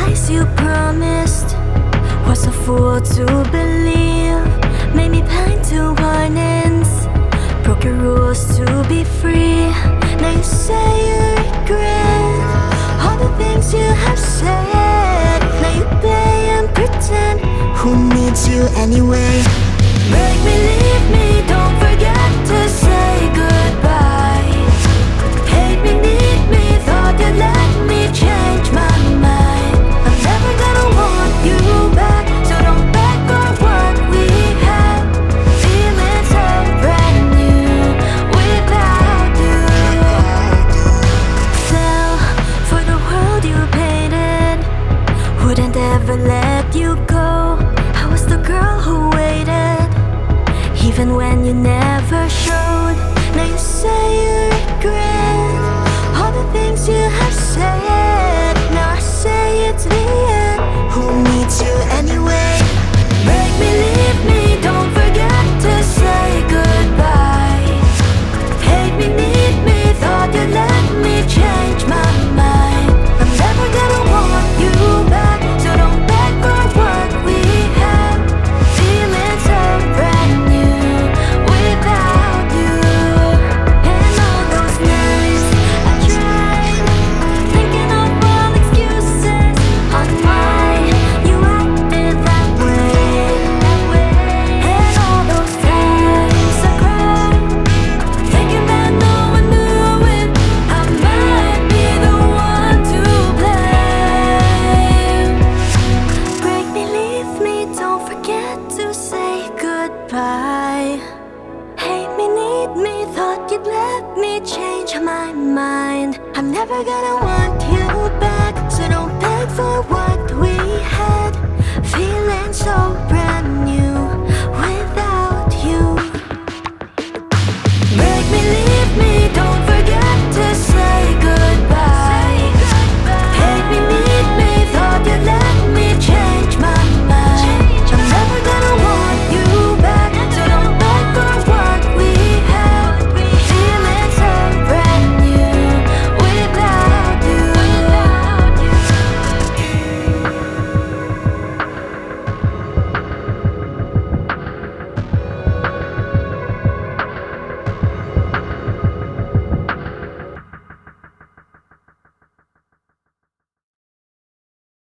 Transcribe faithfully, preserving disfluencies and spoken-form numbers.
lies you promised. Was a fool to believe. Made me blind to warnings. Broke your rules to be free. Now you say you regret all the things you have said. Now you play and pretend. Who needs you anyway? Break me, leave me, don't forget to say goodbye. Hate me, need me, thought you'd let me change my mind. I'm never gonna want you back, so don't beg for what we had. Feeling so brand new without you. Fell for the world you painted. Wouldn't ever let you go. I was the girl who waited, even when you never showed. Now you say you regret all the things you have said. Now I say it's the end. Who needs you anyway? Break me, leave me, don't forget to say goodbye. Hate me, need me, thought you'd let me change my mind. I'm never gonna want you back, so don't beg for what we had. Feeling so brand new without you. And all those nights I tried, thinking of all excuses on why you acted that way. And all those times I cried, thinking that no one knew it. I might be the one to blame. Break me, leave me, don't forget to say goodbye. Hate me, need me, thought you'd let me change my mind. I'm never gonna want you back, so don't beg for what we had. Feeling so